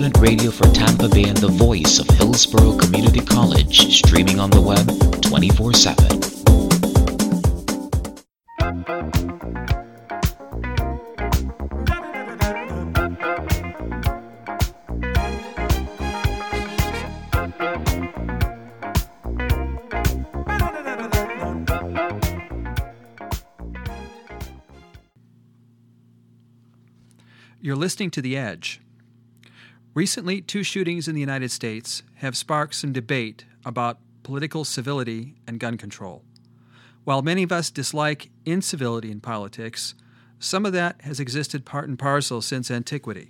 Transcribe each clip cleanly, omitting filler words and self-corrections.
Internet radio for Tampa Bay and the voice of Hillsborough Community College, streaming on the web 24/7. You're listening to The Edge. Recently, 2 shootings in the United States have sparked some debate about political civility and gun control. While many of us dislike incivility in politics, some of that has existed part and parcel since antiquity.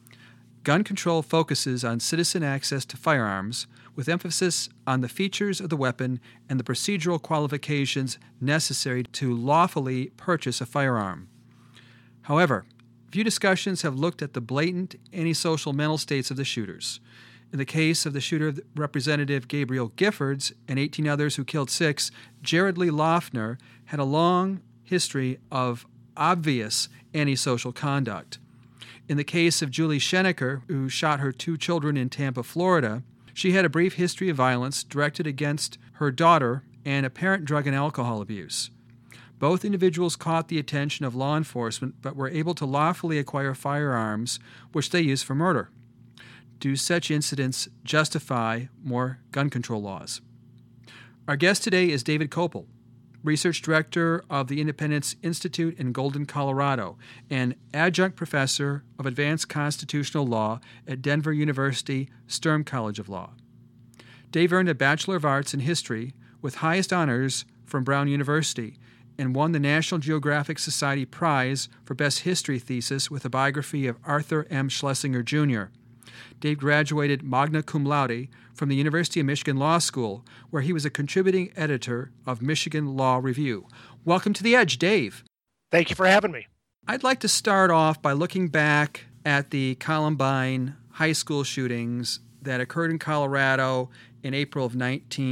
Gun control focuses on citizen access to firearms, with emphasis on the features of the weapon and the procedural qualifications necessary to lawfully purchase a firearm. However, few discussions have looked at the blatant antisocial mental states of the shooters. In the case of the shooter, Representative Gabriel Giffords, and 18 others who killed 6, Jared Lee Loughner had a long history of obvious antisocial conduct. In the case of Julie Schenecker, who shot her 2 children in Tampa, Florida, she had a brief history of violence directed against her daughter and apparent drug and alcohol abuse. Both individuals caught the attention of law enforcement but were able to lawfully acquire firearms, which they used for murder. Do such incidents justify more gun control laws? Our guest today is David Kopel, Research Director of the Independence Institute in Golden, Colorado, and Adjunct Professor of Advanced Constitutional Law at Denver University Sturm College of Law. Dave earned a Bachelor of Arts in History with highest honors from Brown University, and won the National Geographic Society Prize for Best History Thesis with a biography of Arthur M. Schlesinger, Jr. Dave graduated magna cum laude from the University of Michigan Law School, where he was a contributing editor of Michigan Law Review. Welcome to The Edge, Dave. Thank you for having me. I'd like to start off by looking back at the Columbine high school shootings that occurred in Colorado in April of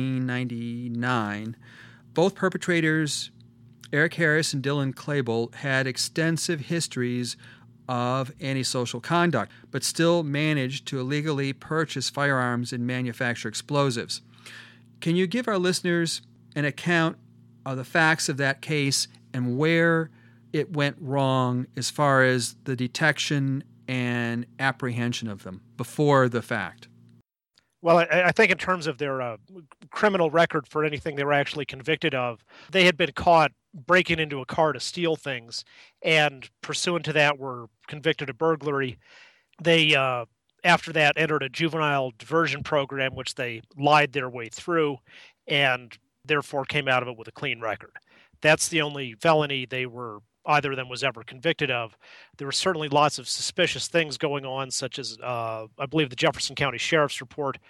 1999. Both perpetrators, Eric Harris and Dylan Klebold, had extensive histories of antisocial conduct, but still managed to illegally purchase firearms and manufacture explosives. Can you give our listeners an account of the facts of that case and where it went wrong as far as the detection and apprehension of them before the fact? Well, I think in terms of their criminal record for anything they were actually convicted of, they had been caught breaking into a car to steal things, and pursuant to that were convicted of burglary. They, after that, entered a juvenile diversion program, which they lied their way through, and therefore came out of it with a clean record. That's the only felony either of them was ever convicted of. There were certainly lots of suspicious things going on, such as, I believe the Jefferson County Sheriff's report,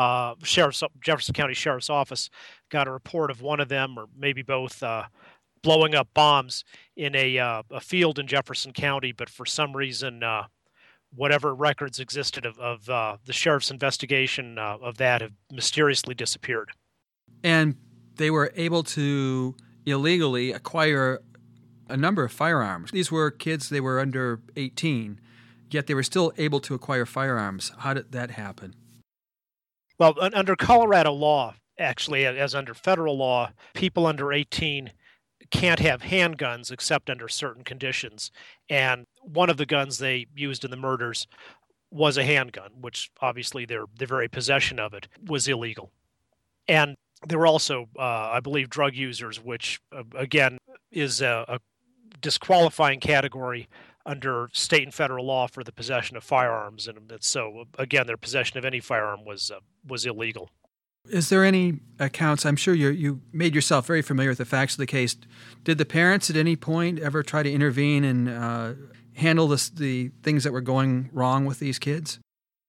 Jefferson County Sheriff's Office got a report of one of them, or maybe both, blowing up bombs in a field in Jefferson County, but for some reason, whatever records existed of the sheriff's investigation of that have mysteriously disappeared. And they were able to illegally acquire a number of firearms. These were kids, they were under 18, yet they were still able to acquire firearms. How did that happen? Well, under Colorado law, actually, as under federal law, people under 18 can't have handguns except under certain conditions. And one of the guns they used in the murders was a handgun, which obviously their very possession of it was illegal. And there were also, I believe, drug users, which, again, is a disqualifying category under state and federal law for the possession of firearms. And so, again, their possession of any firearm was illegal. Is there any accounts? I'm sure you made yourself very familiar with the facts of the case. Did the parents at any point ever try to intervene and handle the things that were going wrong with these kids?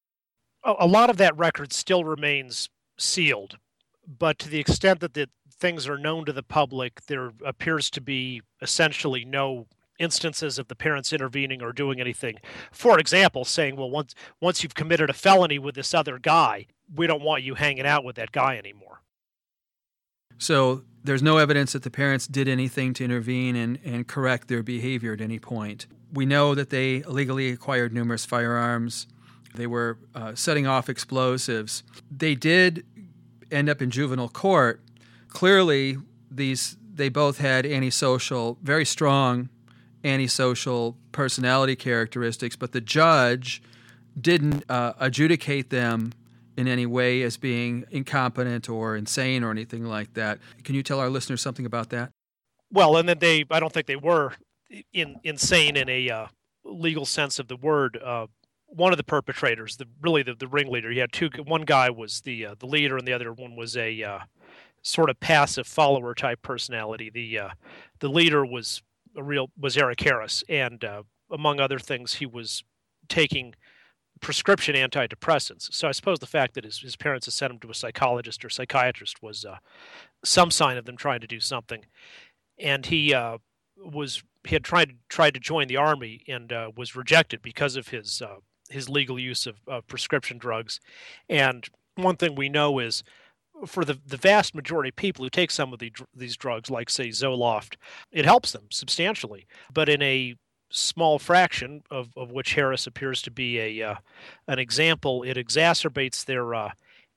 A lot of that record still remains sealed, but to the extent that the things are known to the public, there appears to be essentially no instances of the parents intervening or doing anything. For example, saying, well, once you've committed a felony with this other guy, we don't want you hanging out with that guy anymore. So there's no evidence that the parents did anything to intervene and correct their behavior at any point. We know that they illegally acquired numerous firearms. They were setting off explosives. They did end up in juvenile court. Clearly, they both had very strong antisocial personality characteristics, but the judge didn't adjudicate them in any way as being incompetent or insane or anything like that. Can you tell our listeners something about that? Well, and then I don't think they were insane in a legal sense of the word. One of the perpetrators, the ringleader, he had one guy was the leader, and the other one was a sort of passive follower type personality. The leader was Eric Harris, and among other things, he was taking prescription antidepressants. So I suppose the fact that his parents had sent him to a psychologist or psychiatrist was some sign of them trying to do something. And he had tried to join the army and was rejected because of his legal use of prescription drugs. And one thing we know is, for the vast majority of people who take some of these drugs, like, say, Zoloft, it helps them substantially. But in a small fraction, of which Harris appears to be an example, it exacerbates their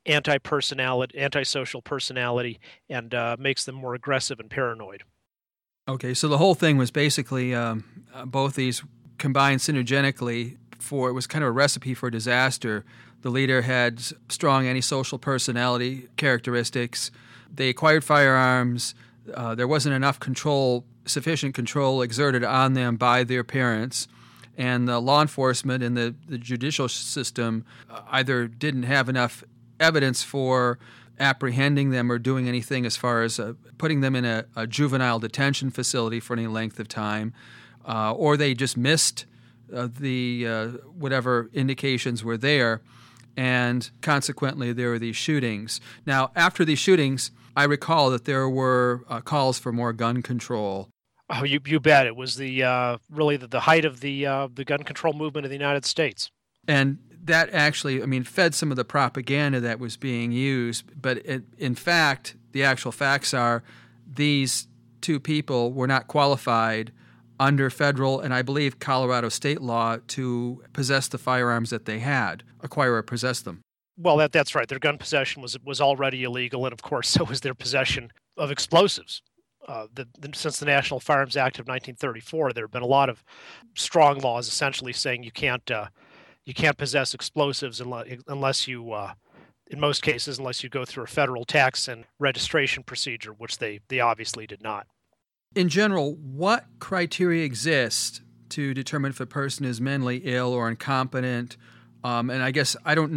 antisocial personality and makes them more aggressive and paranoid. Okay, so the whole thing was basically both these combined synergetically it was kind of a recipe for disaster. The leader had strong antisocial personality characteristics. They acquired firearms. There wasn't enough sufficient control exerted on them by their parents. And the law enforcement and the judicial system either didn't have enough evidence for apprehending them or doing anything as far as putting them in a juvenile detention facility for any length of time, or they just missed the whatever indications were there, and consequently there were these shootings. Now, after these shootings, I recall that there were calls for more gun control. Oh, you bet. It was really the height of the gun control movement in the United States. And that actually, fed some of the propaganda that was being used. But in fact, the actual facts are these two people were not qualified under federal and I believe Colorado state law to possess the firearms that they had, acquire or possess them. Well, that's right. Their gun possession was already illegal, and of course, so was their possession of explosives. Since the National Firearms Act of 1934, there have been a lot of strong laws essentially saying you can't possess explosives unless you, in most cases, unless you go through a federal tax and registration procedure, which they obviously did not. In general, what criteria exist to determine if a person is mentally ill or incompetent? And I guess I don't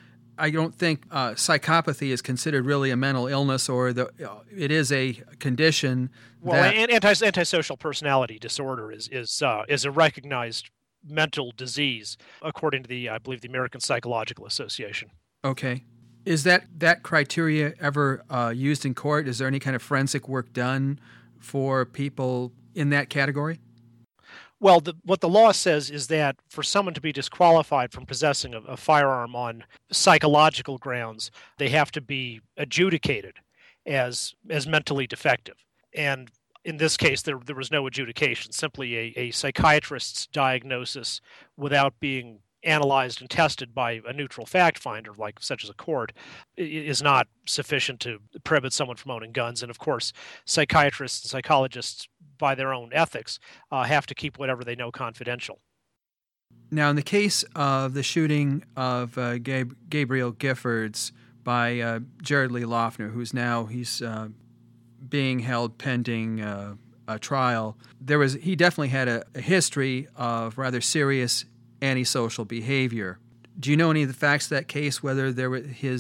think psychopathy is considered really a mental illness, or it is a condition. Well, antisocial personality disorder is a recognized mental disease according to I believe the American Psychological Association. Okay. Is that criteria ever used in court? Is there any kind of forensic work done for people in that category? Well, what the law says is that for someone to be disqualified from possessing a firearm on psychological grounds, they have to be adjudicated as mentally defective. And in this case, there was no adjudication, simply a psychiatrist's diagnosis without being analyzed and tested by a neutral fact finder, such as a court, is not sufficient to prohibit someone from owning guns. And of course, psychiatrists and psychologists, by their own ethics, have to keep whatever they know confidential. Now, in the case of the shooting of Gabriel Giffords by Jared Lee Loughner, he's being held pending a trial, he definitely had a history of rather serious antisocial behavior. Do you know any of the facts of that case, whether there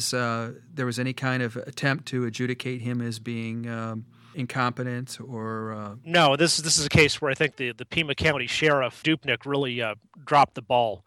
was any kind of attempt to adjudicate him as being incompetent or... No, this is a case where I think the Pima County Sheriff, Dupnik, really dropped the ball.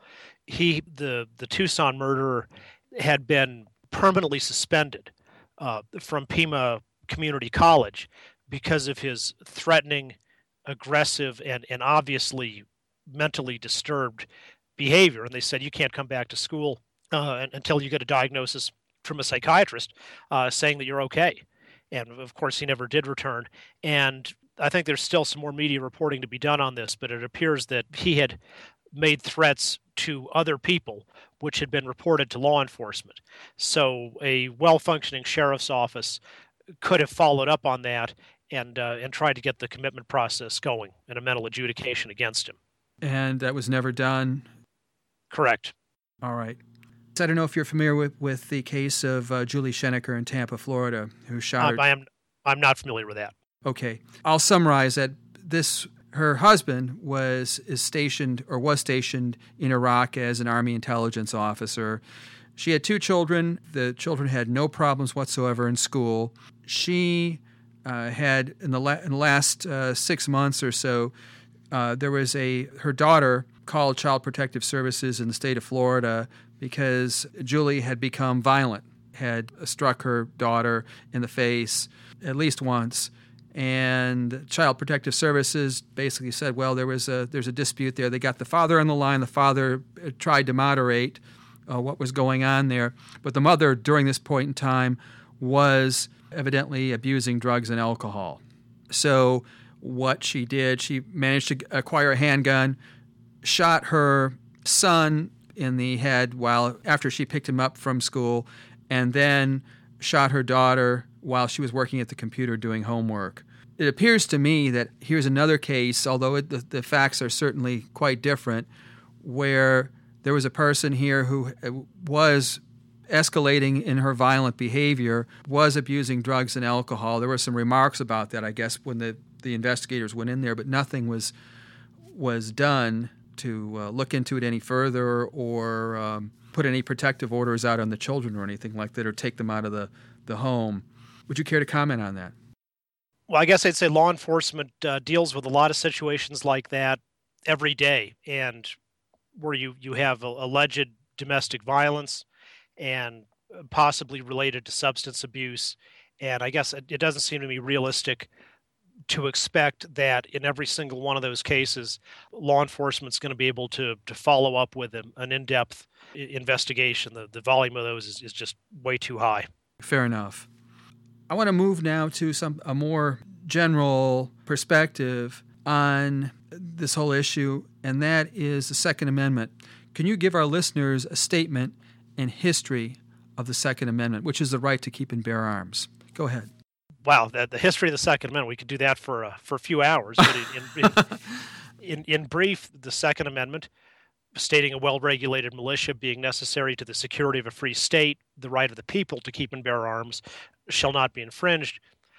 The Tucson murderer had been permanently suspended from Pima Community College because of his threatening, aggressive, and obviously mentally disturbed behavior. And they said, you can't come back to school until you get a diagnosis from a psychiatrist saying that you're okay. And of course, he never did return. And I think there's still some more media reporting to be done on this, but it appears that he had made threats to other people, which had been reported to law enforcement. So a well-functioning sheriff's office could have followed up on that and tried to get the commitment process going and a mental adjudication against him. And that was never done? Correct. All right. I don't know if you're familiar with the case of Julie Schenecker in Tampa, Florida, who shot her. I'm not familiar with that. Okay. I'll summarize that her husband was stationed in Iraq as an Army intelligence officer. She had 2 children. The children had no problems whatsoever in school. She had, in the last 6 months or so, her daughter called Child Protective Services in the state of Florida because Julie had become violent, had struck her daughter in the face at least once. And Child Protective Services basically said, well, there's a dispute there. They got the father on the line. The father tried to moderate what was going on there. But the mother, during this point in time, was evidently abusing drugs and alcohol. So what she did, she managed to acquire a handgun, shot her son in the head after she picked him up from school, and then shot her daughter while she was working at the computer doing homework. It appears to me that here's another case, although the facts are certainly quite different, where there was a person here who was escalating in her violent behavior, was abusing drugs and alcohol. There were some remarks about that, I guess, when the investigators went in there, but nothing was done to look into it any further or put any protective orders out on the children or anything like that, or take them out of the home. Would you care to comment on that? Well, I guess I'd say law enforcement deals with a lot of situations like that every day, and where you have alleged domestic violence and possibly related to substance abuse. And I guess it doesn't seem to me realistic to expect that in every single one of those cases, law enforcement's going to be able to follow up with an in-depth investigation. The volume of those is just way too high. Fair enough. I want to move now to a more general perspective on this whole issue, and that is the Second Amendment. Can you give our listeners a statement and history of the Second Amendment, which is the right to keep and bear arms? Go ahead. Wow, the history of the Second Amendment, we could do that for a few hours. But in brief, the Second Amendment, stating a well-regulated militia being necessary to the security of a free state, the right of the people to keep and bear arms shall not be infringed,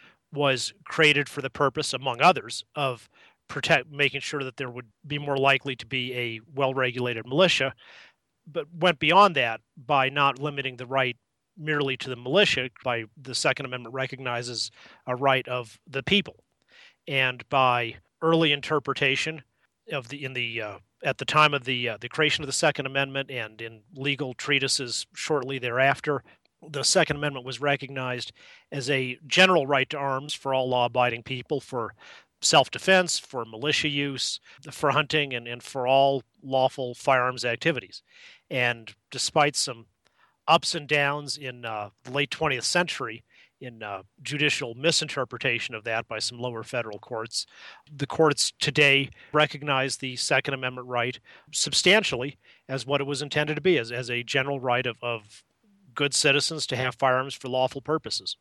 was created for the purpose, among others, of making sure that there would be more likely to be a well-regulated militia, but went beyond that by not limiting the right merely to the militia. By the Second Amendment recognizes a right of the people, and by early interpretation of at the time of the creation of the Second Amendment and in legal treatises shortly thereafter, the Second Amendment was recognized as a general right to arms for all law-abiding people, for self-defense, for militia use, for hunting, and for all lawful firearms activities. And despite some ups and downs in the late 20th century in judicial misinterpretation of that by some lower federal courts, the courts today recognize the Second Amendment right substantially as what it was intended to be, as a general right of good citizens to have firearms for lawful purposes.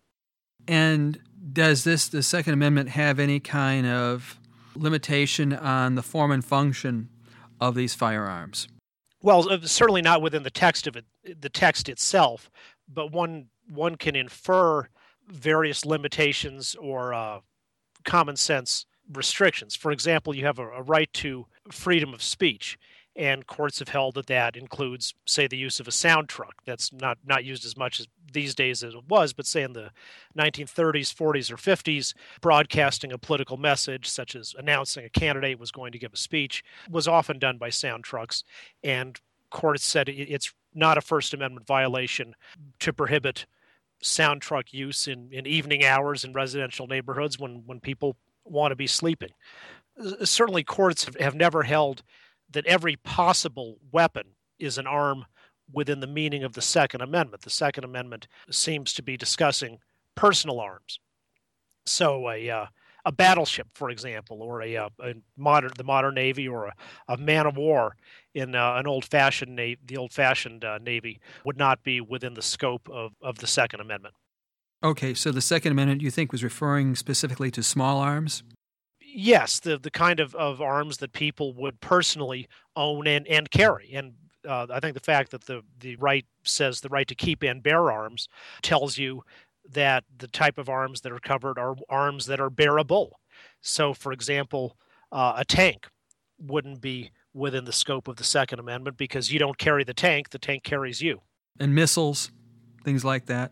And does the Second Amendment have any kind of limitation on the form and function of these firearms? Well, certainly not within the text of it, the text itself, but one can infer various limitations or common sense restrictions. For example, you have a right to freedom of speech, and courts have held that includes, say, the use of a sound truck. That's not used as much as these days as it was, but say in the 1930s, 40s, or 50s, broadcasting a political message, such as announcing a candidate was going to give a speech, was often done by sound trucks. And courts said it's not a First Amendment violation to prohibit sound truck use in evening hours in residential neighborhoods when people want to be sleeping. Certainly, courts have never held that every possible weapon is an arm within the meaning of the Second Amendment. The Second Amendment seems to be discussing personal arms. So a a battleship, for example, or the modern Navy, or a man of war in an old-fashioned the old-fashioned Navy would not be within the scope of the Second Amendment. Okay, so the Second Amendment you think was referring specifically to small arms? Yes, the kind of arms that people would personally own and carry. And I think the fact that the right says the right to keep and bear arms tells you that the type of arms that are covered are arms that are bearable. So, for example, a tank wouldn't be within the scope of the Second Amendment because you don't carry the tank carries you. And missiles, things like that?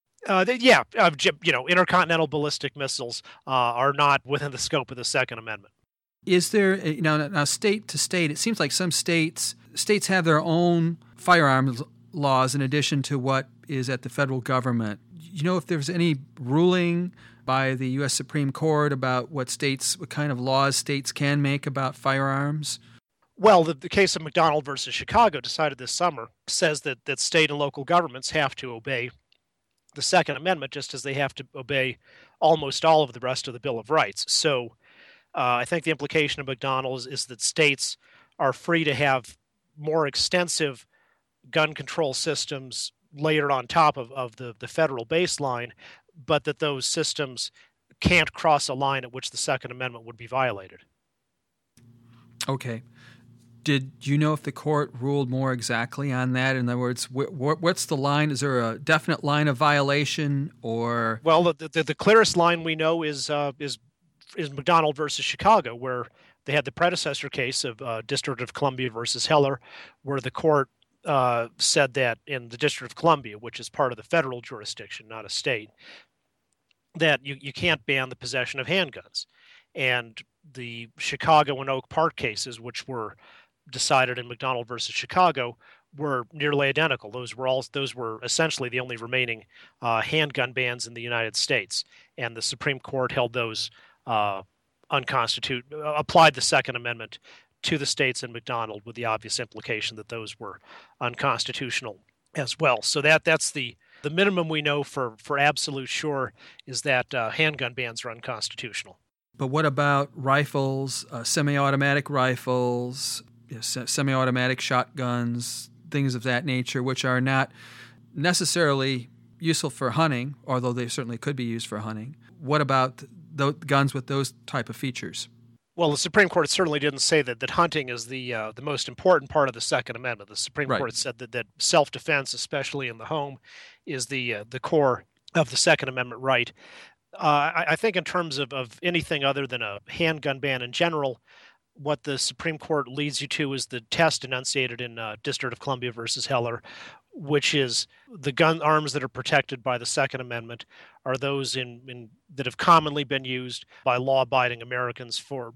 Intercontinental ballistic missiles are not within the scope of the Second Amendment. Is there, now state to state, it seems like some states have their own firearms laws in addition to what is at the federal government. You know if there's any ruling by the U.S. Supreme Court about what kind of laws states can make about firearms? Well, the case of McDonald versus Chicago, decided this summer, says that state and local governments have to obey the Second Amendment just as they have to obey almost all of the rest of the Bill of Rights. So I think the implication of McDonald is that states are free to have more extensive gun control systems layered on top of the federal baseline, but that those systems can't cross a line at which the Second Amendment would be violated. Okay. Did you know if the court ruled more exactly on that? In other words, what's the line? Is there a definite line of violation, or? Well, the clearest line we know is McDonald versus Chicago, where they had the predecessor case of District of Columbia versus Heller, where the court said that in the District of Columbia, which is part of the federal jurisdiction, not a state, that you can't ban the possession of handguns. And the Chicago and Oak Park cases, which were decided in McDonald versus Chicago, were nearly identical. Those were essentially the only remaining handgun bans in the United States, and the Supreme Court held those unconstitutional, applied the Second Amendment to the states in McDonald, with the obvious implication that those were unconstitutional as well. So that's the minimum we know for absolute sure, is that handgun bans are unconstitutional. But what about rifles, semi-automatic rifles, semi-automatic shotguns, things of that nature, which are not necessarily useful for hunting, although they certainly could be used for hunting? What about the guns with those type of features? Well, the Supreme Court certainly didn't say that hunting is the most important part of the Second Amendment. The Supreme Court said that self-defense, especially in the home, is the core of the Second Amendment right. I think in terms of anything other than a handgun ban in general, what the Supreme Court leads you to is the test enunciated in District of Columbia versus Heller, which is the gun arms that are protected by the Second Amendment are those that have commonly been used by law-abiding Americans for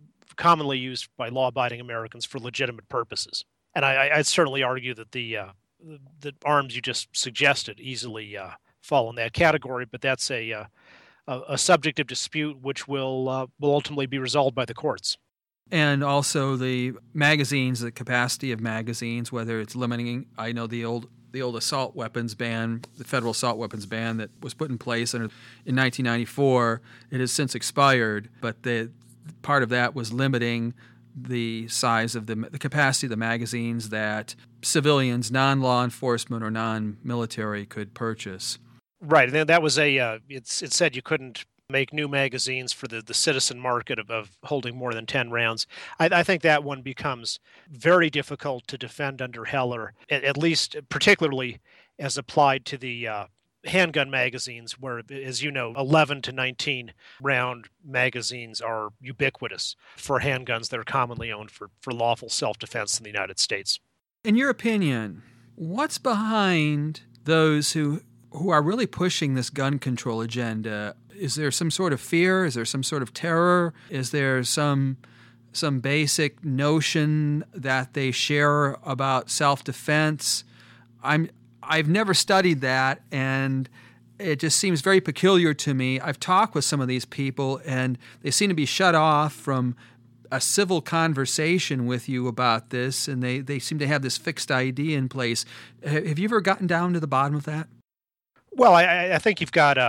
legitimate purposes. And I'd certainly argue that the arms you just suggested easily fall in that category, but that's a subject of dispute which will ultimately be resolved by the courts. And also the magazines, the capacity of magazines, whether it's limiting, I know the old assault weapons ban, the federal assault weapons ban that was put in place in 1994, it has since expired, but the part of that was limiting the size of the capacity of the magazines that civilians, non-law enforcement or non-military could purchase. Right, and that was it said you couldn't make new magazines for the citizen market of holding more than 10 rounds. I think that one becomes very difficult to defend under Heller, at least particularly as applied to the handgun magazines, where, as you know, 11 to 19 round magazines are ubiquitous for handguns that are commonly owned for lawful self-defense in the United States. In your opinion, what's behind those who are really pushing this gun control agenda? Is there some sort of fear? Is there some sort of terror? Is there some basic notion that they share about self-defense? I've never studied that, and it just seems very peculiar to me. I've talked with some of these people, and they seem to be shut off from a civil conversation with you about this, and they seem to have this fixed idea in place. Have you ever gotten down to the bottom of that? Well, I think you've got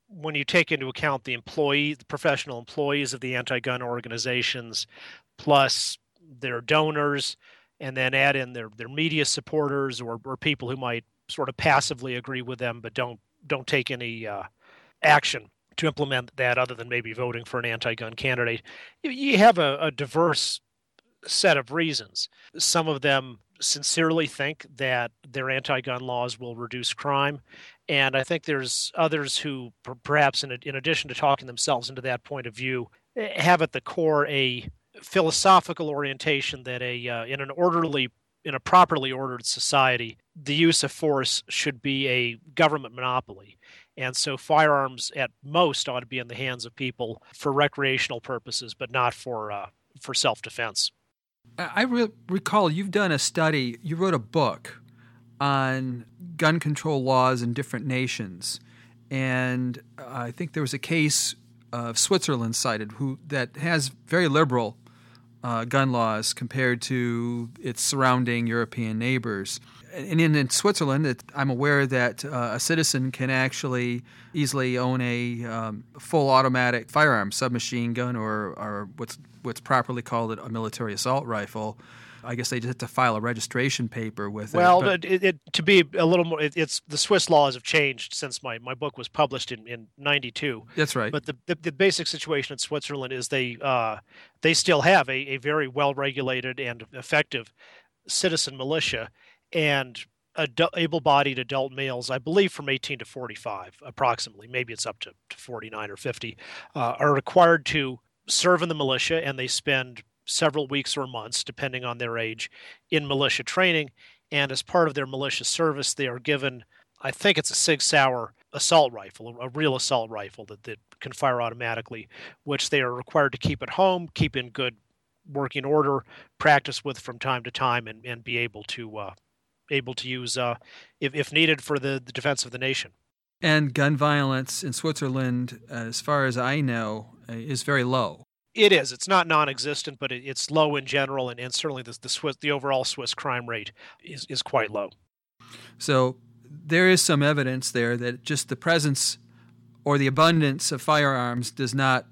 when you take into account the professional employees of the anti-gun organizations, plus their donors, and then add in their media supporters or people who might sort of passively agree with them but don't take any action to implement that other than maybe voting for an anti-gun candidate, you have a diverse set of reasons. Some of them sincerely think that their anti-gun laws will reduce crime, and I think there's others who perhaps in addition to talking themselves into that point of view have at the core a philosophical orientation that in a properly ordered society, the use of force should be a government monopoly. And so firearms at most ought to be in the hands of people for recreational purposes, but not for self-defense. I recall you've done a study, you wrote a book on gun control laws in different nations. And I think there was a case of Switzerland cited that has very liberal gun laws compared to its surrounding European neighbors. And in Switzerland, I'm aware that a citizen can actually easily own a full automatic firearm, submachine gun, or what's properly called a military assault rifle. I guess they just have to file a registration paper with it. Well, to be a little more, it's the Swiss laws have changed since my book was published in 92. That's right. But the basic situation in Switzerland is they still have a very well-regulated and effective citizen militia, and able-bodied adult males, I believe from 18 to 45 approximately, maybe it's up to 49 or 50, are required to serve in the militia, and they spend several weeks or months, depending on their age, in militia training. And as part of their militia service, they are given, I think it's a Sig Sauer assault rifle, a real assault rifle that can fire automatically, which they are required to keep at home, keep in good working order, practice with from time to time, and be able to use if needed for the defense of the nation. And gun violence in Switzerland, as far as I know, is very low. It is. It's not non-existent, but it's low in general, and certainly the overall Swiss crime rate is quite low. So there is some evidence there that just the presence or the abundance of firearms does not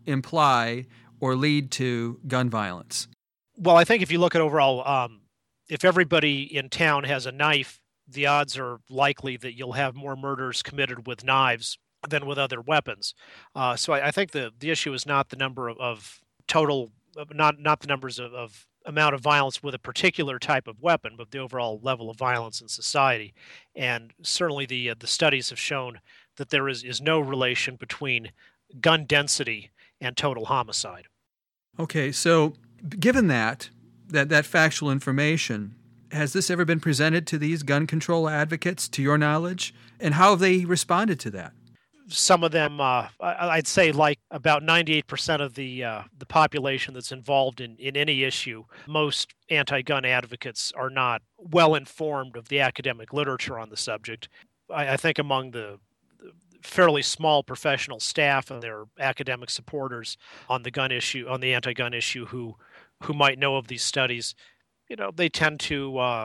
imply or lead to gun violence. Well, I think if you look at overall, if everybody in town has a knife, the odds are likely that you'll have more murders committed with knives than with other weapons. So I think the issue is not the number of total, not the numbers of amount of violence with a particular type of weapon, but the overall level of violence in society. And certainly the studies have shown that there is no relation between gun density and total homicide. Okay, so given that factual information, has this ever been presented to these gun control advocates, to your knowledge? And how have they responded to that? Some of them, I'd say, like about 98% of the population that's involved in any issue, most anti-gun advocates are not well informed of the academic literature on the subject. I think among the fairly small professional staff and their academic supporters on the gun issue, on the anti-gun issue, who might know of these studies, they tend to.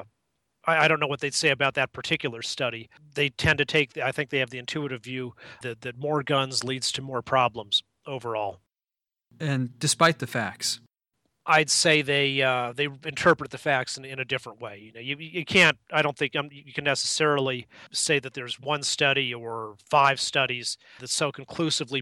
I don't know what they'd say about that particular study. They tend to I think they have the intuitive view that more guns leads to more problems overall. And despite the facts? I'd say they interpret the facts in a different way. You can't, I don't think you can necessarily say that there's one study or 5 studies that so conclusively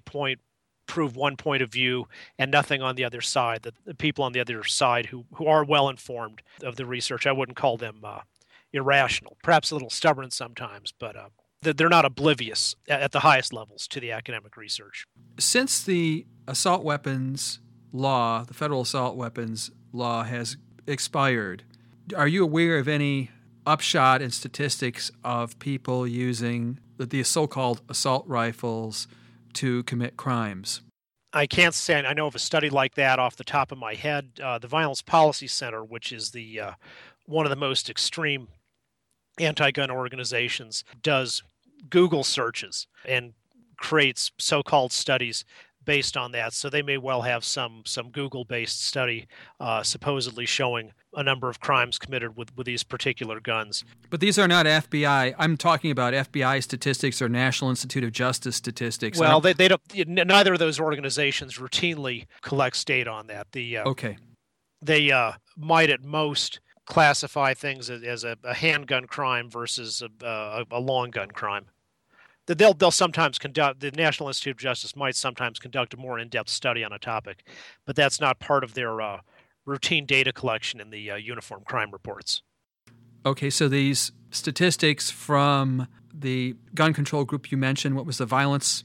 prove one point of view and nothing on the other side, that the people on the other side who are well informed of the research, I wouldn't call them irrational, perhaps a little stubborn sometimes, but they're not oblivious at the highest levels to the academic research. Since the assault weapons law, the federal assault weapons law has expired, are you aware of any upshot in statistics of people using the so-called assault rifles to commit crimes? I can't say I know of a study like that off the top of my head. The Violence Policy Center, which is the one of the most extreme anti-gun organizations, does Google searches and creates so-called studies based on that. So they may well have some Google-based study supposedly showing a number of crimes committed with these particular guns. But these are not FBI. I'm talking about FBI statistics or National Institute of Justice statistics. Well, they don't. Neither of those organizations routinely collects data on that. Okay. They might at most classify things as a handgun crime versus a long gun crime. They'll sometimes conduct, the National Institute of Justice might sometimes conduct a more in-depth study on a topic, but that's not part of their routine data collection in the uniform crime reports. Okay, so these statistics from the gun control group you mentioned, what was the Violence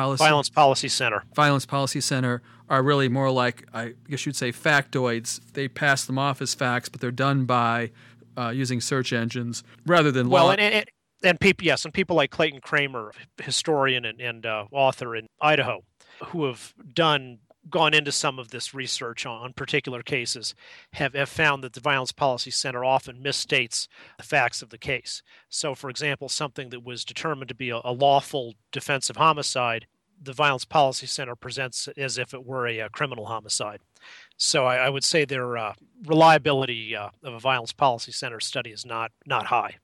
Policy Center. Violence Policy Center are really more like, I guess you'd say, factoids. They pass them off as facts, but they're done by using search engines rather than law. Well, and people, yes, and people like Clayton Kramer, historian and author in Idaho, who have gone into some of this research on particular cases, have found that the Violence Policy Center often misstates the facts of the case. So, for example, something that was determined to be a lawful defensive homicide, the Violence Policy Center presents as if it were a criminal homicide. So I would say their reliability of a Violence Policy Center study is not high.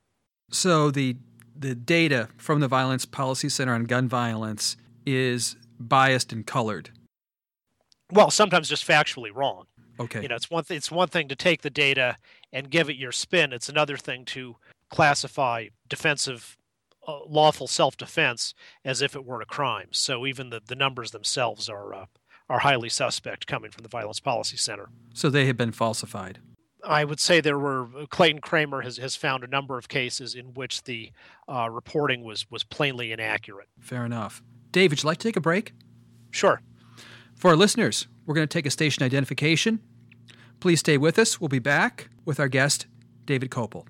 So the data from the Violence Policy Center on gun violence is biased and colored. Well, sometimes just factually wrong. Okay. It's one thing to take the data and give it your spin. It's another thing to classify defensive, lawful self-defense as if it were a crime. So even the numbers themselves are highly suspect coming from the Violence Policy Center. So they have been falsified. I would say Clayton Kramer has found a number of cases in which the reporting was plainly inaccurate. Fair enough. Dave, would you like to take a break? Sure. For our listeners, we're going to take a station identification. Please stay with us. We'll be back with our guest, David Kopel.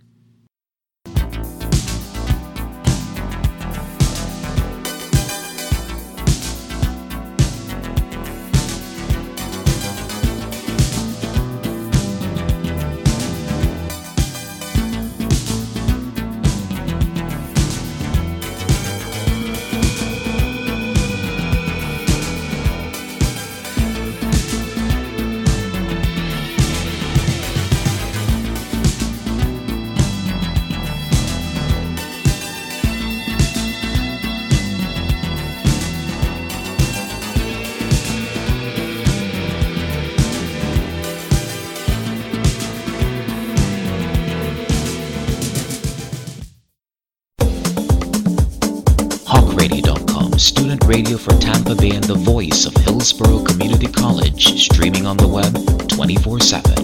Student radio for Tampa Bay and the voice of Hillsborough Community College, streaming on the web 24/7.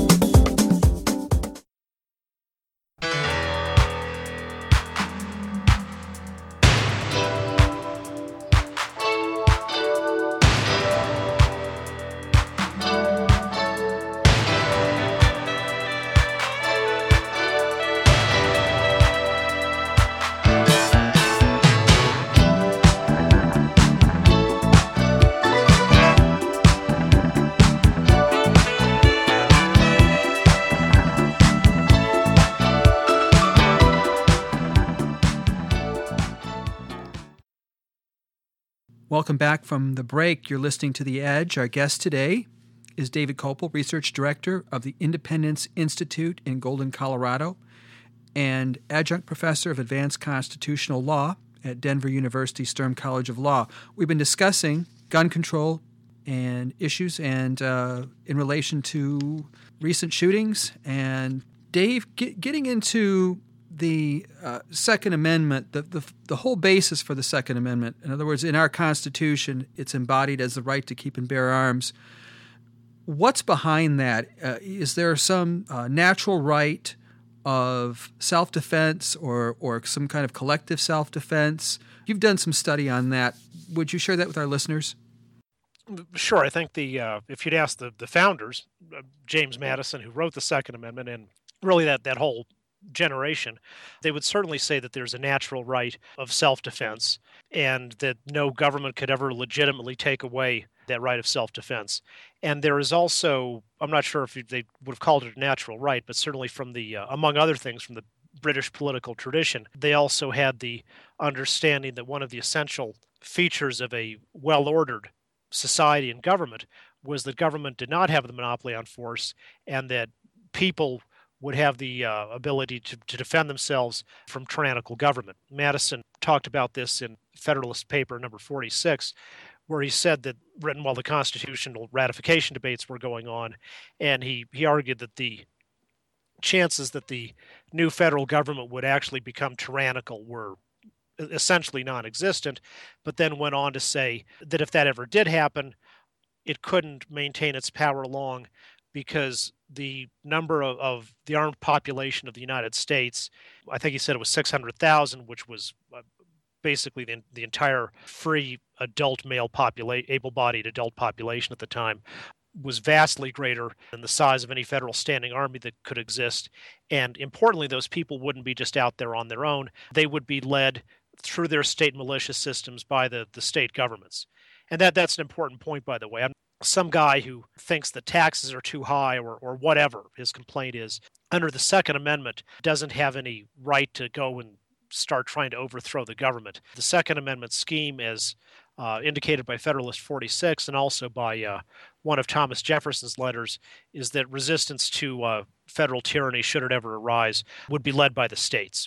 Welcome back from the break. You're listening to The Edge. Our guest today is David Kopel, Research Director of the Independence Institute in Golden, Colorado, and Adjunct Professor of Advanced Constitutional Law at Denver University Sturm College of Law. We've been discussing gun control and issues and in relation to recent shootings. And Dave, getting into the Second Amendment, the whole basis for the Second Amendment, in other words, in our Constitution, it's embodied as the right to keep and bear arms. What's behind that? Is there some natural right of self-defense or some kind of collective self-defense? You've done some study on that. Would you share that with our listeners? Sure. I think if you'd ask the founders, James Madison, who wrote the Second Amendment, and really that whole generation, they would certainly say that there's a natural right of self-defense and that no government could ever legitimately take away that right of self-defense. And there is also, I'm not sure if they would have called it a natural right, but certainly from the, among other things, from the British political tradition, they also had the understanding that one of the essential features of a well-ordered society and government was that government did not have the monopoly on force, and that people would have the ability to defend themselves from tyrannical government. Madison talked about this in Federalist Paper number 46, where he said that, written while the constitutional ratification debates were going on, and he argued that the chances that the new federal government would actually become tyrannical were essentially non-existent, but then went on to say that if that ever did happen, it couldn't maintain its power long because the number of the armed population of the United States, I think he said it was 600,000, which was basically the entire free adult male able-bodied adult population at the time, was vastly greater than the size of any federal standing army that could exist. And importantly, those people wouldn't be just out there on their own. They would be led through their state militia systems by the state governments. And that's an important point, by the way. I'm some guy who thinks that taxes are too high or whatever his complaint is, under the Second Amendment, doesn't have any right to go and start trying to overthrow the government. The Second Amendment scheme, as indicated by Federalist 46 and also by one of Thomas Jefferson's letters, is that resistance to federal tyranny, should it ever arise, would be led by the states.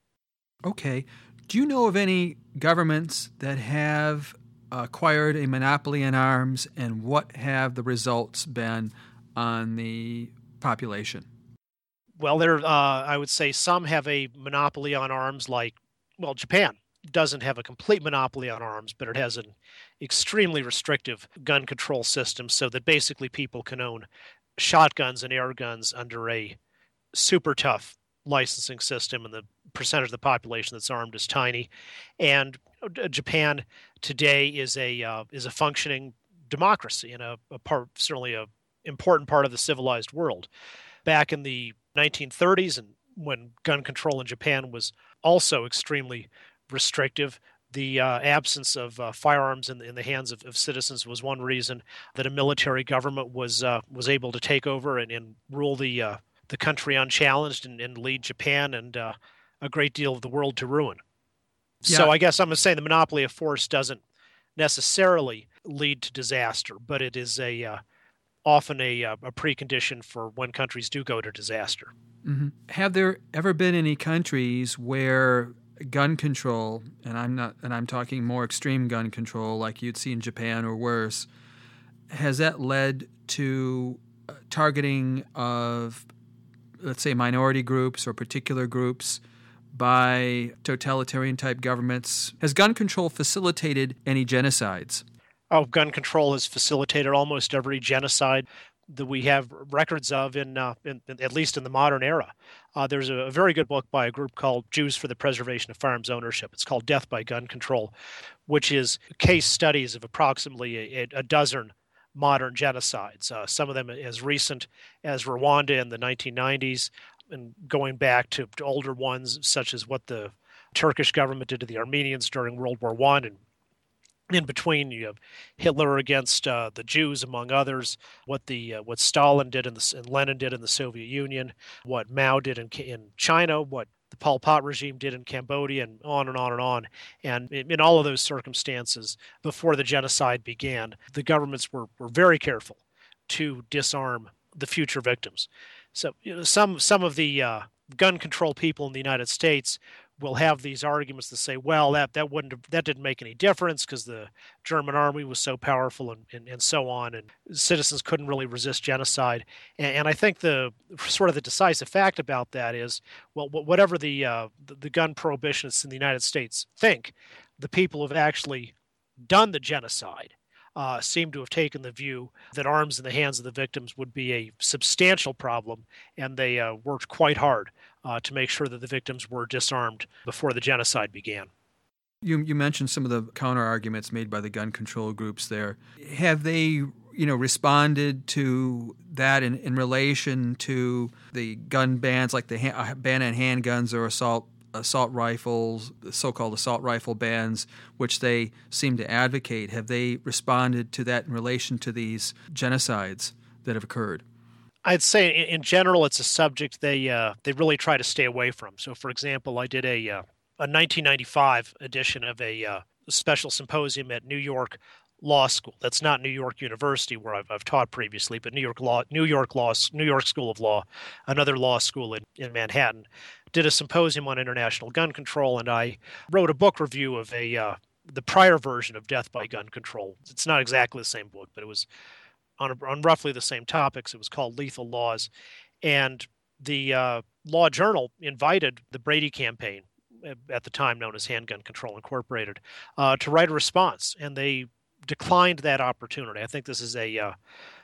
Okay. Do you know of any governments that have acquired a monopoly on arms, and what have the results been on the population? Well, I would say some have a monopoly on arms, like, well, Japan doesn't have a complete monopoly on arms, but it has an extremely restrictive gun control system so that basically people can own shotguns and air guns under a super tough licensing system, and the percentage of the population that's armed is tiny. And Japan today is a functioning democracy and certainly a important part of the civilized world. Back in the 1930s, and when gun control in Japan was also extremely restrictive, the absence of firearms in the hands of citizens was one reason that a military government was able to take over and rule the country unchallenged and lead Japan and a great deal of the world to ruin. Yeah. So I guess I'm going to say the monopoly of force doesn't necessarily lead to disaster, but it is often a precondition for when countries do go to disaster. Mm-hmm. Have there ever been any countries where gun control, and I'm talking more extreme gun control like you'd see in Japan or worse, has that led to targeting of, let's say, minority groups or particular groups by totalitarian-type governments? Has gun control facilitated any genocides? Oh, gun control has facilitated almost every genocide that we have records of in at least in the modern era. There's a very good book by a group called Jews for the Preservation of Firearms Ownership. It's called Death by Gun Control, which is case studies of approximately a dozen modern genocides, some of them as recent as Rwanda in the 1990s, and going back to older ones, such as what the Turkish government did to the Armenians during World War I. And in between, you have Hitler against the Jews, among others, what Stalin did and Lenin did in the Soviet Union, what Mao did in China, what the Pol Pot regime did in Cambodia, and on and on and on. And in all of those circumstances, before the genocide began, the governments were very careful to disarm the future victims. So some of the gun control people in the United States will have these arguments to say, well, that didn't make any difference because the German army was so powerful and so on, and citizens couldn't really resist genocide. And I think the decisive fact about that is, well, whatever the gun prohibitionists in the United States think, the people who have actually done the genocide seem to have taken the view that arms in the hands of the victims would be a substantial problem, and they worked quite hard to make sure that the victims were disarmed before the genocide began. You mentioned some of the counter-arguments made by the gun control groups there. Have they responded to that in relation to the gun bans, like the ban on handguns or assault rifles, the so-called assault rifle bans, which they seem to advocate? Have they responded to that in relation to these genocides that have occurred? I'd say in general, it's a subject they really try to stay away from. So, for example, I did a 1995 edition of a special symposium at New York law school. That's not New York University where I've taught previously, but New York School of Law, another law school in Manhattan, did a symposium on international gun control, and I wrote a book review of the prior version of Death by Gun Control. It's not exactly the same book, but it was on roughly the same topics. It was called Lethal Laws, and the Law Journal invited the Brady campaign, at the time known as Handgun Control Incorporated, to write a response, and they declined that opportunity. I think this is a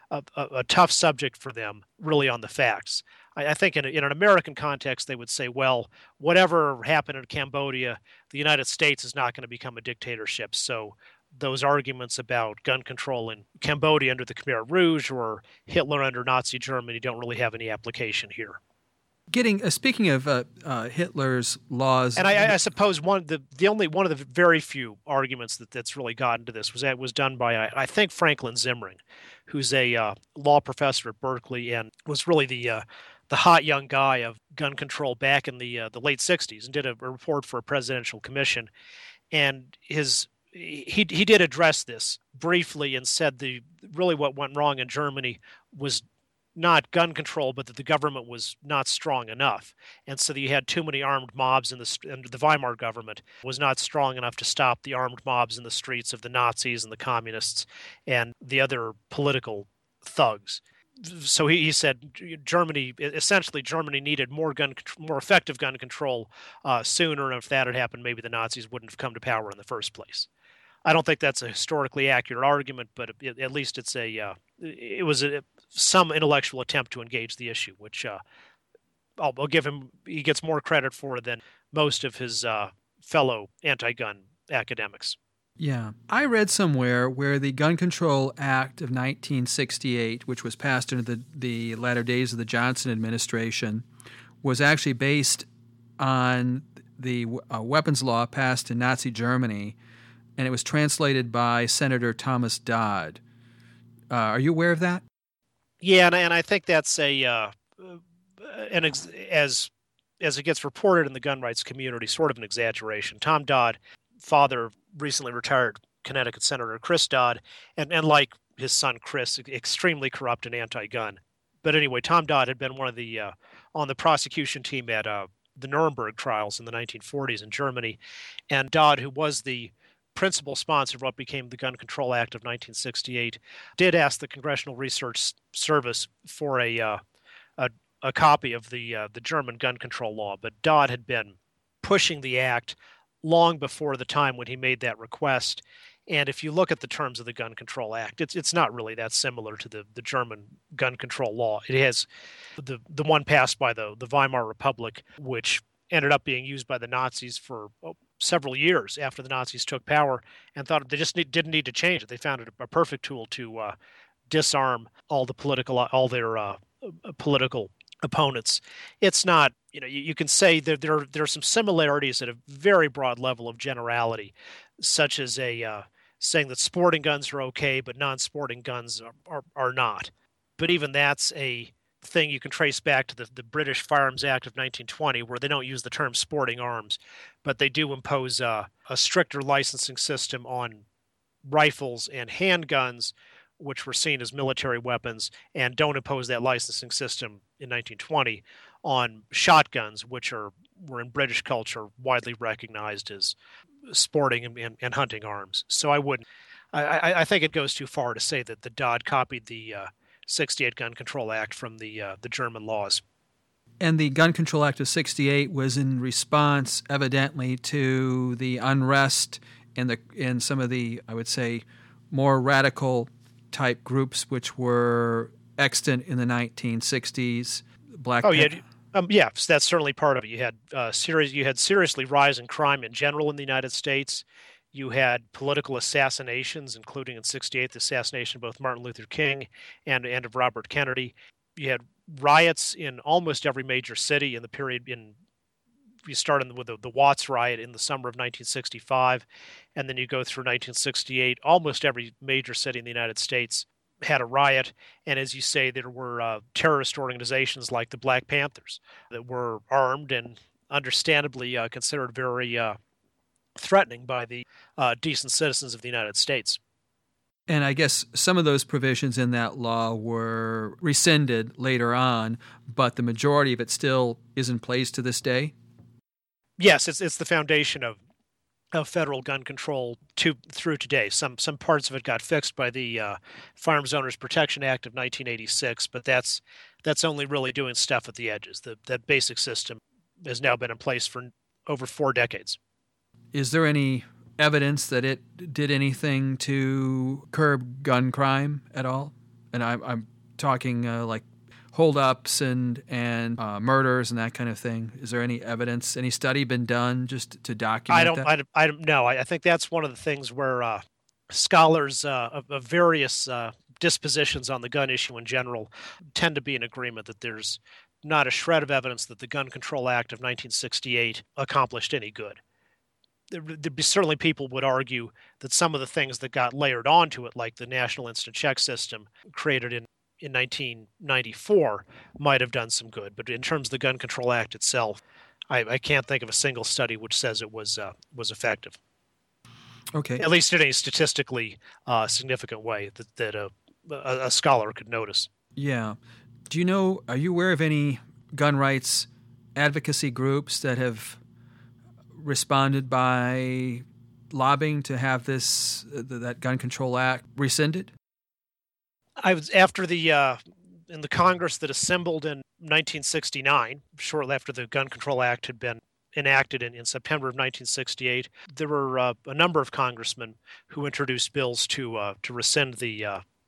tough subject for them, really, on the facts. I think in an American context, they would say, well, whatever happened in Cambodia, the United States is not going to become a dictatorship. So those arguments about gun control in Cambodia under the Khmer Rouge or Hitler under Nazi Germany don't really have any application here. Speaking of Hitler's laws, and I suppose one of the very few arguments that's really gotten to this was done by I think Franklin Zimring, who's a law professor at Berkeley and was really the hot young guy of gun control back in the late '60s, and did a report for a presidential commission, and he did address this briefly and said really what went wrong in Germany was not gun control, but that the government was not strong enough. And so you had too many armed mobs and the Weimar government was not strong enough to stop the armed mobs in the streets of the Nazis and the communists and the other political thugs. So he said Germany needed more effective gun control sooner, and if that had happened, maybe the Nazis wouldn't have come to power in the first place. I don't think that's a historically accurate argument, but at least it was some intellectual attempt to engage the issue, which I'll give him. He gets more credit for than most of his fellow anti-gun academics. Yeah. I read somewhere where the Gun Control Act of 1968, which was passed under the latter days of the Johnson administration, was actually based on the weapons law passed in Nazi Germany, and it was translated by Senator Thomas Dodd. Are you aware of that? Yeah, and I think that's as it gets reported in the gun rights community, sort of an exaggeration. Tom Dodd, father of recently retired Connecticut Senator Chris Dodd, and like his son Chris, extremely corrupt and anti-gun. But anyway, Tom Dodd had been one of the on the prosecution team at the Nuremberg trials in the 1940s in Germany, and Dodd, who was the principal sponsor of what became the Gun Control Act of 1968, did ask the Congressional Research Service for a copy of the German gun control law. But Dodd had been pushing the act long before the time when he made that request. And if you look at the terms of the Gun Control Act, it's not really that similar to the German gun control law. It has the one passed by the Weimar Republic, which ended up being used by the Nazis for several years after the Nazis took power, and thought they just didn't need to change it. They found it a perfect tool to disarm all their political opponents. It's not, you can say that there are some similarities at a very broad level of generality, such as saying that sporting guns are okay, but non-sporting guns are not. But even that's a thing you can trace back to the British Firearms Act of 1920, where they don't use the term sporting arms, but they do impose a stricter licensing system on rifles and handguns, which were seen as military weapons, and don't impose that licensing system in 1920 on shotguns, which were in British culture widely recognized as sporting and hunting arms. So I think it goes too far to say that the Dodd copied the 68 Gun Control Act from the German laws. And the Gun Control Act of 68 was in response, evidently, to the unrest in some of the, I would say, more radical type groups which were extant in the 1960s. Yeah, so that's certainly part of it. You had seriously rising crime in general in the United States. You had political assassinations, including in '68 the assassination of both Martin Luther King and of Robert Kennedy. You had riots in almost every major city in the period. You start with the Watts riot in the summer of 1965, and then you go through 1968. Almost every major city in the United States had a riot, and as you say, there were terrorist organizations like the Black Panthers that were armed and understandably considered very threatening by the decent citizens of the United States. And I guess some of those provisions in that law were rescinded later on, but the majority of it still is in place to this day? Yes, it's the foundation of federal gun control through today. Some parts of it got fixed by the Firearms Owners Protection Act of 1986, but that's only really doing stuff at the edges. That basic system has now been in place for over 4 decades. Is there any evidence that it did anything to curb gun crime at all? And I'm talking like holdups and murders and that kind of thing. Is there any evidence, any study been done just to document that? I don't know. I think that's one of the things where scholars of various dispositions on the gun issue in general tend to be in agreement that there's not a shred of evidence that the Gun Control Act of 1968 accomplished any good. Certainly people would argue that some of the things that got layered onto it, like the National Instant Check System created in 1994, might have done some good. But in terms of the Gun Control Act itself, I can't think of a single study which says it was effective. Okay. At least in a statistically significant way that a scholar could notice. Yeah. Are you aware of any gun rights advocacy groups that have responded by lobbying to have that Gun Control Act rescinded? I was after in the Congress that assembled in 1969, shortly after the Gun Control Act had been enacted in September of 1968. There were a number of congressmen who introduced bills to rescind the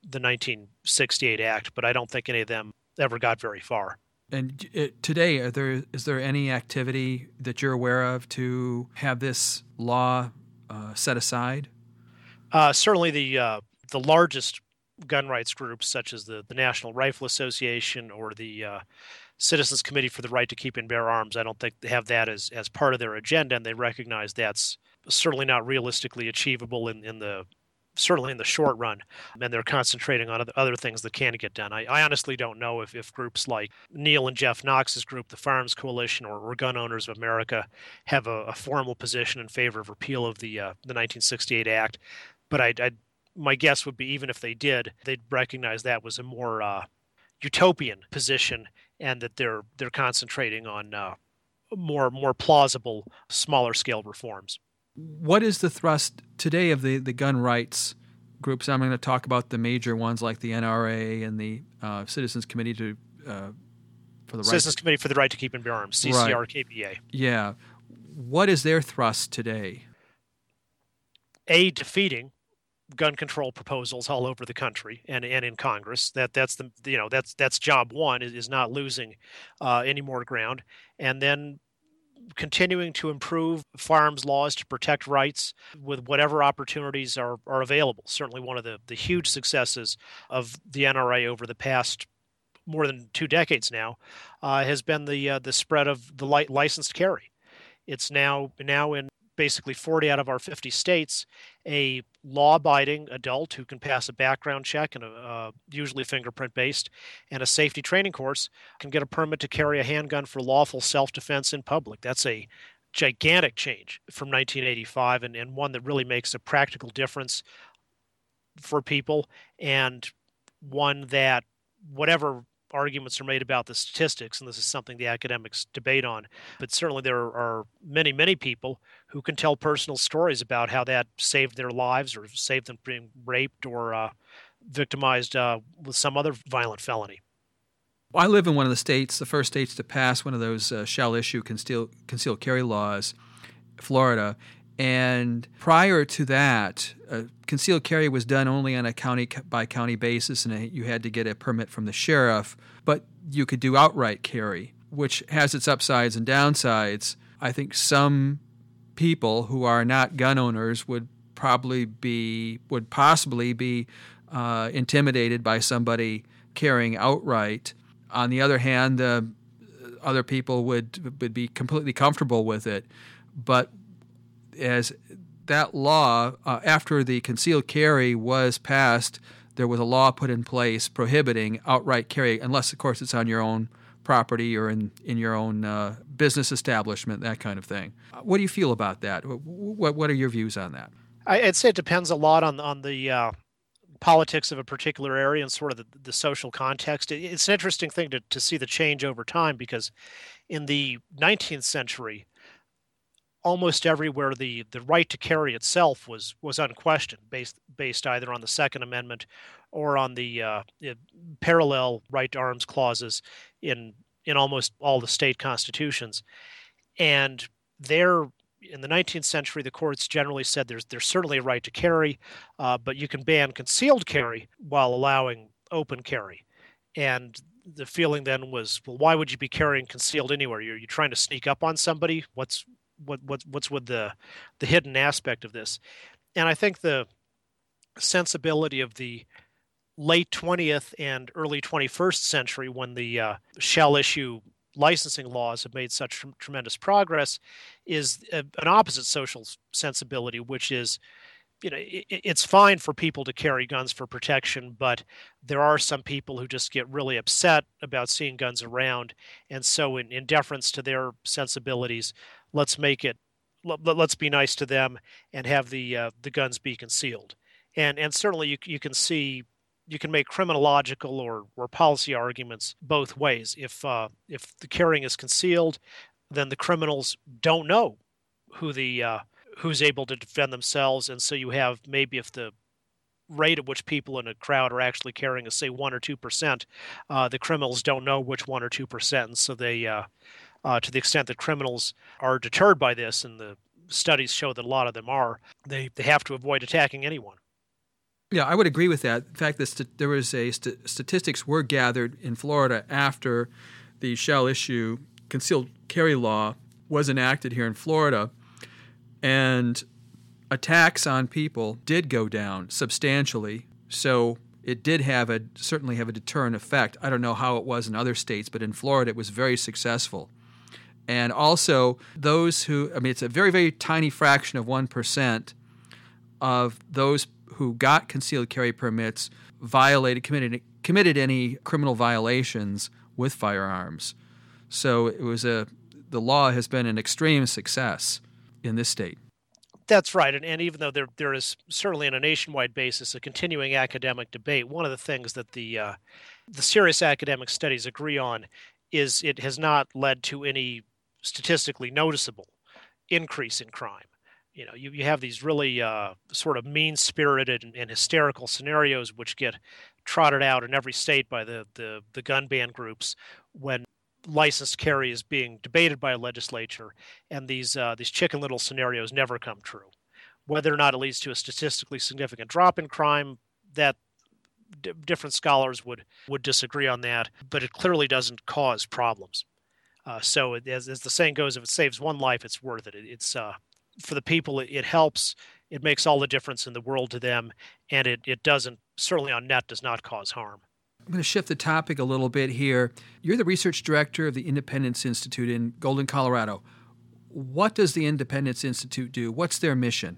1968 Act, but I don't think any of them ever got very far. And today, is there any activity that you're aware of to have this law set aside? Certainly, the largest gun rights groups, such as the National Rifle Association or the Citizens Committee for the Right to Keep and Bear Arms, I don't think they have that as part of their agenda, and they recognize that's certainly not realistically achievable certainly in the short run, and they're concentrating on other things that can get done. I honestly don't know if groups like Neil and Jeff Knox's group, the Firearms Coalition, or Gun Owners of America have a formal position in favor of repeal of the 1968 Act, but my guess would be even if they did, they'd recognize that was a more utopian position, and that they're concentrating on more plausible, smaller scale reforms. What is the thrust today of the gun rights groups? I'm going to talk about the major ones like the NRA and the Citizens Committee for the Citizens Committee for the Right to Keep and Bear Arms, CCRKBA. Right. Yeah. What is their thrust today? Defeating gun control proposals all over the country and in Congress. That's job one, is not losing any more ground, and then continuing to improve firearms laws to protect rights with whatever opportunities are available. Certainly one of the huge successes of the NRA over the past more than 2 decades now has been the spread of the licensed carry. It's now in basically 40 out of our 50 states, a law-abiding adult who can pass a background check and usually fingerprint-based, and a safety training course can get a permit to carry a handgun for lawful self-defense in public. That's a gigantic change from 1985, and one that really makes a practical difference for people, and one that, whatever arguments are made about the statistics, and this is something the academics debate on, but certainly there are many, many people who can tell personal stories about how that saved their lives or saved them being raped or victimized with some other violent felony. Well, I live in one of the first states to pass one of those shall issue concealed carry laws, Florida. And prior to that, concealed carry was done only on a county-by-county basis, and you had to get a permit from the sheriff. But you could do outright carry, which has its upsides and downsides. I think some people who are not gun owners would possibly be intimidated by somebody carrying outright. On the other hand, other people would be completely comfortable with it. But as that law, after the concealed carry was passed, there was a law put in place prohibiting outright carry, unless, of course, it's on your own property or in your own business establishment, that kind of thing. What do you feel about that? What are your views on that? I'd say it depends a lot on the politics of a particular area and sort of the social context. It's an interesting thing to see the change over time, because in the 19th century, almost everywhere the right to carry itself was unquestioned, based either on the Second Amendment or on the parallel right to arms clauses in almost all the state constitutions. And there, in the 19th century, the courts generally said there's certainly a right to carry, but you can ban concealed carry while allowing open carry. And the feeling then was, well, why would you be carrying concealed anywhere? You're trying to sneak up on somebody? What's with the hidden aspect of this? And I think the sensibility of the late 20th and early 21st century, when the shall issue licensing laws have made such tremendous progress, is an opposite social sensibility, which is, it's fine for people to carry guns for protection, but there are some people who just get really upset about seeing guns around. And so in deference to their sensibilities, let's be nice to them and have the guns be concealed. And certainly you can see, you can make criminological or policy arguments both ways. If the carrying is concealed, then the criminals don't know who's able to defend themselves, and so you have, maybe if the rate at which people in a crowd are actually carrying is, say, 1 or 2%, the criminals don't know which 1 or 2%, and so they, to the extent that criminals are deterred by this, and the studies show that a lot of them are, they have to avoid attacking anyone. Yeah, I would agree with that. In fact, there was statistics were gathered in Florida after the shall issue concealed carry law was enacted here in Florida, and attacks on people did go down substantially. So it did certainly have a deterrent effect. I don't know how it was in other states, but in Florida it was very successful. And also those it's a very, very tiny fraction of 1% of those who got concealed carry permits committed any criminal violations with firearms. So the law has been an extreme success in this state. That's right. And even though there is certainly on a nationwide basis a continuing academic debate, one of the things that the serious academic studies agree on is it has not led to any statistically noticeable increase in crime. You have these really sort of mean-spirited and hysterical scenarios which get trotted out in every state by the gun ban groups when licensed carry is being debated by a legislature, and these Chicken Little scenarios never come true. Whether or not it leads to a statistically significant drop in crime, that different scholars would disagree on that, but it clearly doesn't cause problems. So as the saying goes, if it saves one life, it's worth it. It's for the people, it helps. It makes all the difference in the world to them, and it doesn't, certainly on net, does not cause harm. I'm going to shift the topic a little bit here. You're the research director of the Independence Institute in Golden, Colorado. What does the Independence Institute do? What's their mission?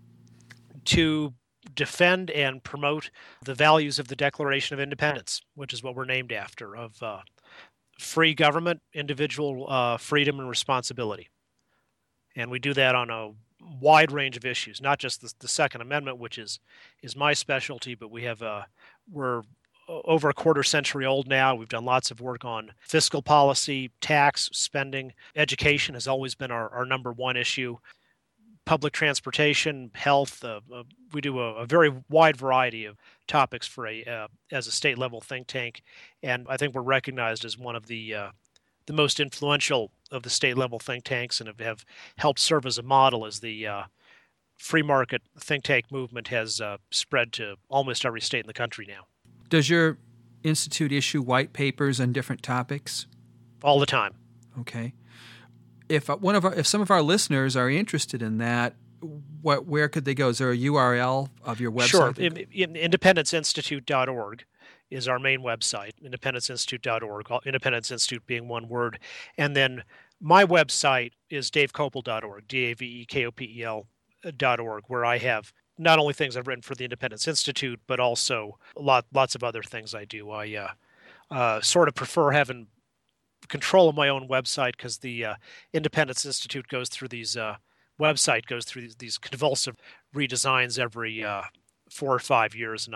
To defend and promote the values of the Declaration of Independence, which is what we're named after, of free government, individual freedom and responsibility. And we do that on a wide range of issues, not just the Second Amendment, which is my specialty, but we're over a quarter century old now. We've done lots of work on fiscal policy, tax, spending. Education has always been our number one issue. Public transportation, health. We do a very wide variety of topics as a state level think tank, and I think we're recognized as one of the most influential of the state level think tanks, and have helped serve as a model as the free market think tank movement has spread to almost every state in the country now. Does your institute issue white papers on different topics? All the time. Okay. If some of our listeners are interested in that, where could they go? Is there a URL of your website? Sure. Independenceinstitute.org is our main website, independenceinstitute.org, Independence Institute being one word. And then my website is davekopel.org, davekopel.org, where I have not only things I've written for the Independence Institute, but also lots of other things I do. I sort of prefer having control of my own website, because the Independence Institute goes through these convulsive redesigns every 4 or 5 years, and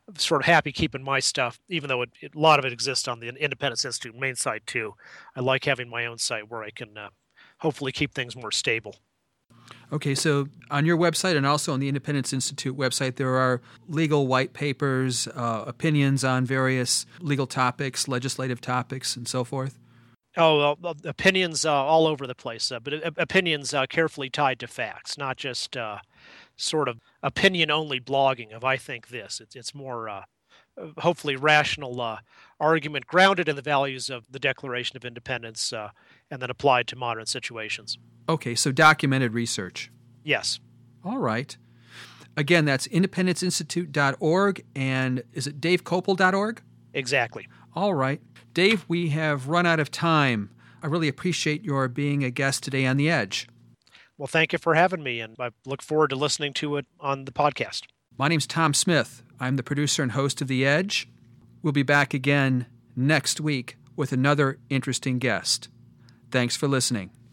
sort of happy keeping my stuff, even though a lot of it exists on the Independence Institute main site too. I like having my own site where I can hopefully keep things more stable. Okay, so on your website and also on the Independence Institute website, there are legal white papers, opinions on various legal topics, legislative topics, and so forth? Oh, opinions all over the place, but opinions carefully tied to facts, not just sort of opinion-only blogging of I think this. It's more hopefully rational argument grounded in the values of the Declaration of Independence and then applied to modern situations. Okay, so documented research. Yes. All right. Again, that's independenceinstitute.org, and is it davecopel.org? Exactly. All right. Dave, we have run out of time. I really appreciate your being a guest today on The Edge. Well, thank you for having me, and I look forward to listening to it on the podcast. My name's Tom Smith. I'm the producer and host of The Edge. We'll be back again next week with another interesting guest. Thanks for listening.